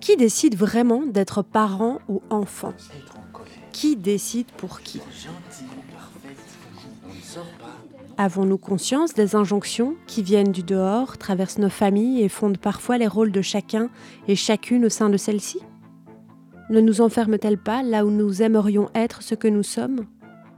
Qui décide vraiment d'être parent ou enfant ? Qui décide pour qui ? Avons-nous conscience des injonctions qui viennent du dehors, traversent nos familles et fondent parfois les rôles de chacun et chacune au sein de celle-ci ? Ne nous enferme-t-elle pas là où nous aimerions être ce que nous sommes ?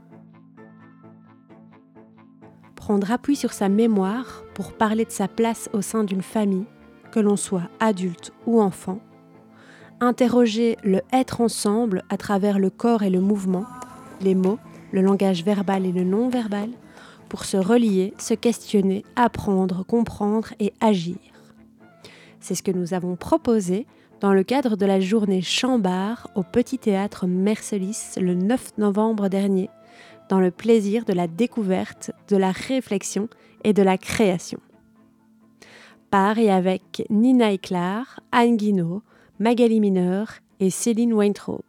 Prendre appui sur sa mémoire pour parler de sa place au sein d'une famille, que l'on soit adulte ou enfant. Interroger le être ensemble à travers le corps et le mouvement, les mots, le langage verbal et le non-verbal, pour se relier, se questionner, apprendre, comprendre et agir. C'est ce que nous avons proposé dans le cadre de la journée Chambard au Petit Théâtre Mercelis le 9 novembre dernier, dans le plaisir de la découverte, de la réflexion et de la création. Par et avec Nina Éclar, Anne Guinaud, Magali Mineur et Céline Weintraub.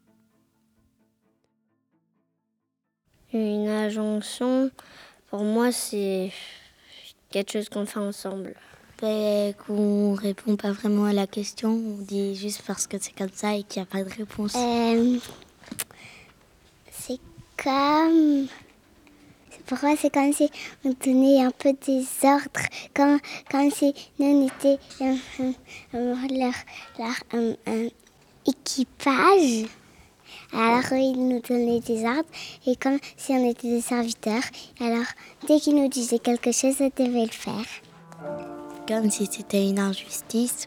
Une injonction, pour moi, c'est quelque chose qu'on fait ensemble. Qu'on répond pas vraiment à la question, on dit juste parce que c'est comme ça et qu'il n'y a pas de réponse. C'est comme... Pour moi, c'est comme si on donnait un peu des ordres, comme si nous, on était leur équipage. Alors, ils nous donnaient des ordres, et comme si on était des serviteurs. Alors, dès qu'ils nous disaient quelque chose, on devait le faire. Comme si c'était une injustice.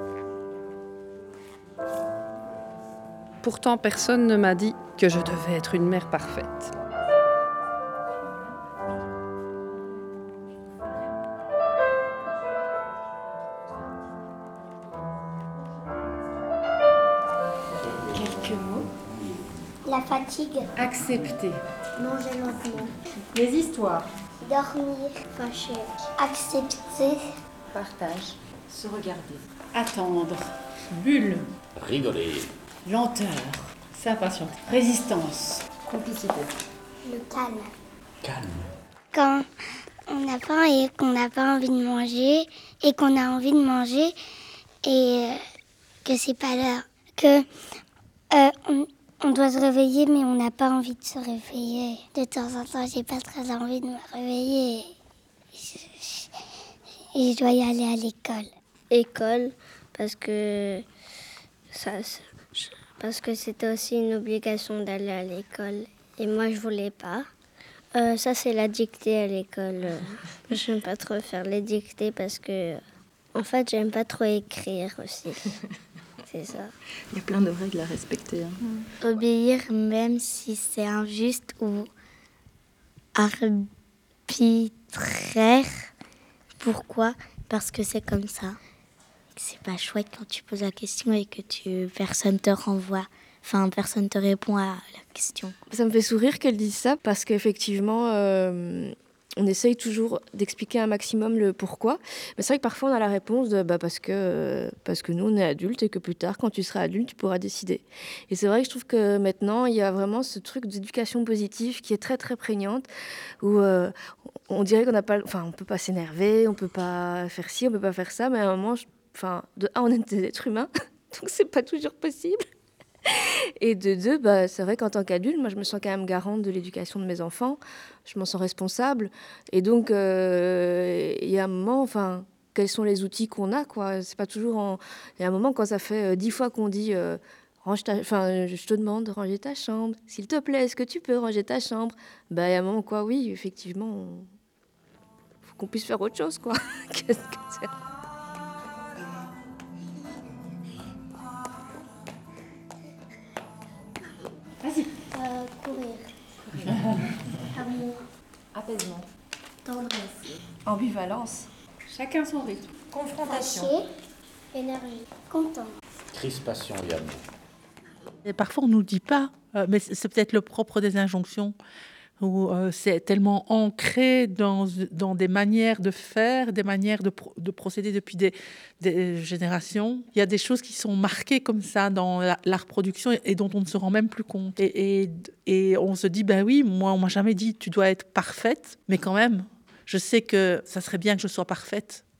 Pourtant, personne ne m'a dit que je devais être une mère parfaite. Quelques mots. La fatigue. Accepter. Manger lentement. Les histoires. Dormir. Fâcher. Accepter. Partage. Se regarder. Attendre. Bulle. Rigoler. Lenteur. S'impatienter. Résistance. Complicité. Le calme. Calme. Quand on n'a pas et qu'on n'a pas envie de manger et qu'on a envie de manger et que c'est pas l'heure, que on doit se réveiller mais on n'a pas envie de se réveiller. De temps en temps, j'ai pas très envie de me réveiller et je dois y aller à l'école. École, parce que c'était aussi une obligation d'aller à l'école. Et moi, je voulais pas. Ça, c'est la dictée à l'école. J'aime pas trop faire les dictées parce que, en fait, j'aime pas trop écrire aussi. C'est ça. Il y a plein de règles à respecter. Obéir même si c'est injuste ou arbitraire. Pourquoi ? Parce que c'est comme ça. C'est pas chouette quand tu poses la question et que personne te renvoie. Enfin, personne te répond à la question. Ça me fait sourire qu'elle dise ça parce qu'effectivement, on essaye toujours d'expliquer un maximum le pourquoi. Mais c'est vrai que parfois on a la réponse de parce que nous on est adultes et que plus tard, quand tu seras adulte, tu pourras décider. Et c'est vrai que je trouve que maintenant il y a vraiment ce truc d'éducation positive qui est très très prégnante où on dirait qu'on n'a pas, on peut pas s'énerver, on peut pas faire ci, on peut pas faire ça, mais à un moment, on est des êtres humains, donc c'est pas toujours possible. Et de deux, c'est vrai qu'en tant qu'adulte, moi je me sens quand même garante de l'éducation de mes enfants, je m'en sens responsable. Et donc, il y a un moment, quels sont les outils qu'on a, quoi. C'est pas toujours... Il y a un moment, quand ça fait 10 fois qu'on dit je te demande de ranger ta chambre, s'il te plaît, est-ce que tu peux ranger ta chambre ? Il y a un moment, oui, effectivement, faut qu'on puisse faire autre chose, quoi. Qu'est-ce que c'est ? Vas-y. Courir. Amour. Apaisement. Tendresse. Ambivalence. Chacun son rythme. Confrontation. Fâché. Énergie. Content. Crispation et amour. Et parfois, on ne nous dit pas, mais c'est peut-être le propre des injonctions, où c'est tellement ancré dans des manières de faire, des manières de procéder depuis des générations. Il y a des choses qui sont marquées comme ça dans la reproduction et dont on ne se rend même plus compte. Et on se dit, oui, moi, on m'a jamais dit, tu dois être parfaite, mais quand même, je sais que ça serait bien que je sois parfaite.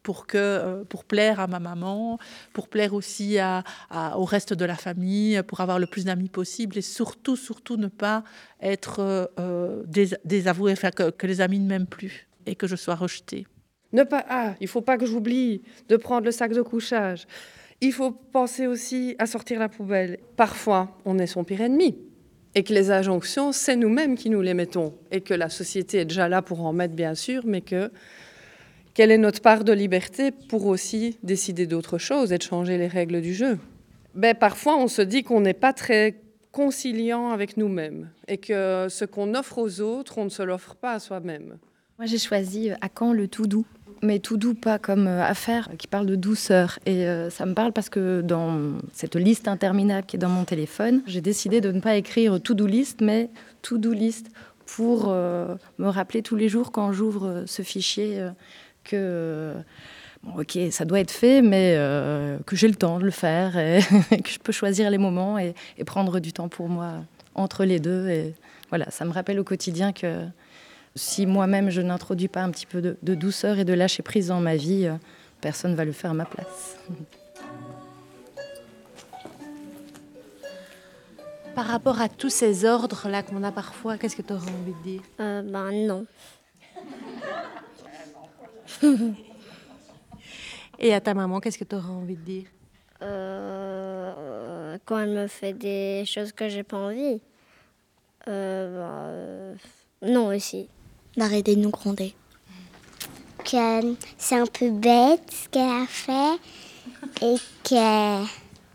pour plaire à ma maman, pour plaire aussi au reste de la famille, pour avoir le plus d'amis possible et surtout ne pas être désavouée, enfin que les amis ne m'aiment plus et que je sois rejetée. Il faut pas que j'oublie de prendre le sac de couchage. Il faut penser aussi à sortir la poubelle. Parfois, on est son pire ennemi. Et que les injonctions, c'est nous-mêmes qui nous les mettons. Et que la société est déjà là pour en mettre, bien sûr, mais quelle est notre part de liberté pour aussi décider d'autre chose et de changer les règles du jeu. Parfois, on se dit qu'on n'est pas très conciliant avec nous-mêmes. Et que ce qu'on offre aux autres, on ne se l'offre pas à soi-même. Moi, j'ai choisi À quand le tout doux ? Mais tout doux, pas comme affaire qui parle de douceur. Et ça me parle parce que dans cette liste interminable qui est dans mon téléphone, j'ai décidé de ne pas écrire to-do list, mais to-do list pour me rappeler tous les jours quand j'ouvre ce fichier que, ok, ça doit être fait, mais que j'ai le temps de le faire et que je peux choisir les moments et prendre du temps pour moi entre les deux. Et voilà, ça me rappelle au quotidien que si moi-même je n'introduis pas un petit peu de douceur et de lâcher prise dans ma vie, personne ne va le faire à ma place. Par rapport à tous ces ordres-là qu'on a parfois, qu'est-ce que tu aurais envie de dire ? Non. Et à ta maman, qu'est-ce que tu aurais envie de dire ? Quand elle me fait des choses que j'ai pas envie. Non aussi. D'arrêter de nous gronder. Que c'est un peu bête ce qu'elle a fait et que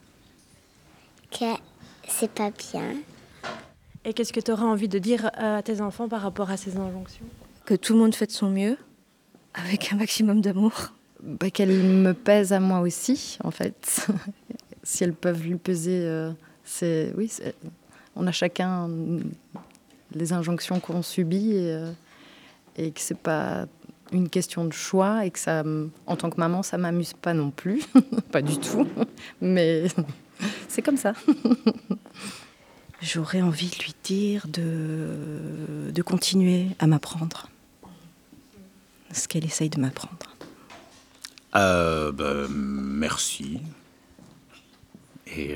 c'est pas bien. Et qu'est-ce que tu aurais envie de dire à tes enfants par rapport à ces injonctions ? Que tout le monde fait de son mieux, avec un maximum d'amour. Qu'elles me pèsent à moi aussi, en fait. Si elles peuvent lui peser, on a chacun les injonctions qu'on subit et que c'est pas une question de choix et que ça, en tant que maman, ça m'amuse pas non plus, pas du tout, mais c'est comme ça. J'aurais envie de lui dire de continuer à m'apprendre ce qu'elle essaye de m'apprendre. Merci. Et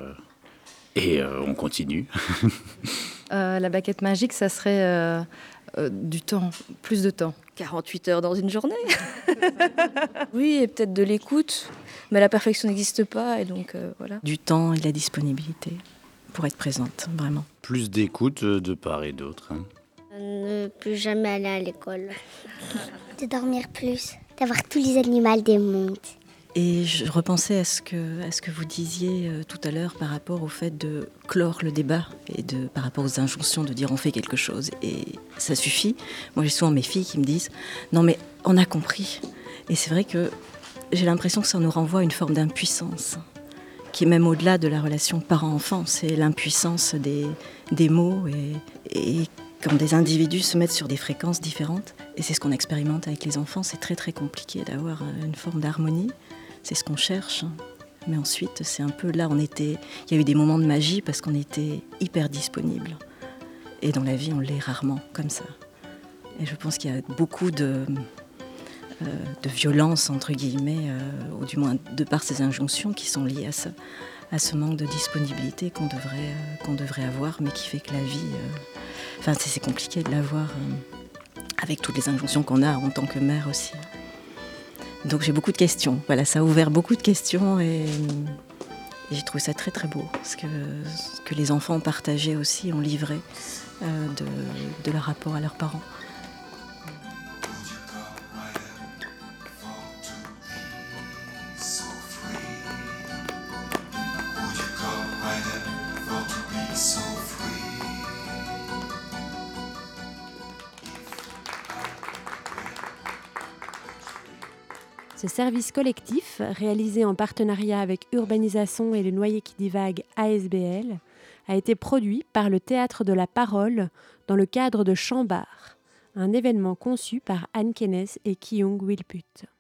on continue. La baguette magique, ça serait du temps, plus de temps. 48 heures dans une journée. Oui, et peut-être de l'écoute. Mais la perfection n'existe pas, et donc voilà. Du temps et de la disponibilité pour être présente, vraiment. Plus d'écoute de part et d'autre. Ne plus jamais aller à l'école. De dormir plus, d'avoir tous les animaux du monde. Et je repensais à ce que vous disiez tout à l'heure par rapport au fait de clore le débat et par rapport aux injonctions de dire on fait quelque chose et ça suffit. Moi j'ai souvent mes filles qui me disent non mais on a compris. Et c'est vrai que j'ai l'impression que ça nous renvoie à une forme d'impuissance qui est même au-delà de la relation parent-enfant. C'est l'impuissance des mots et quand des individus se mettent sur des fréquences différentes. Et c'est ce qu'on expérimente avec les enfants. C'est très très compliqué d'avoir une forme d'harmonie. C'est ce qu'on cherche. Mais ensuite, c'est un peu là, il y a eu des moments de magie parce qu'on était hyper disponibles. Et dans la vie, on l'est rarement comme ça. Et je pense qu'il y a beaucoup de violence, entre guillemets, ou du moins de par ces injonctions qui sont liées à ce manque de disponibilité qu'on devrait avoir, mais qui fait que la vie... c'est compliqué de l'avoir avec toutes les injonctions qu'on a en tant que mère aussi. Donc j'ai beaucoup de questions. Voilà, ça a ouvert beaucoup de questions et j'ai trouvé ça très très beau. Ce que les enfants ont partagé aussi, ont livré de leur rapport à leurs parents. Ce service collectif, réalisé en partenariat avec Urbanisation et le Noyer qui divague ASBL, a été produit par le Théâtre de la Parole dans le cadre de Chambard, un événement conçu par Anne Kenneth et Kyung Wilput.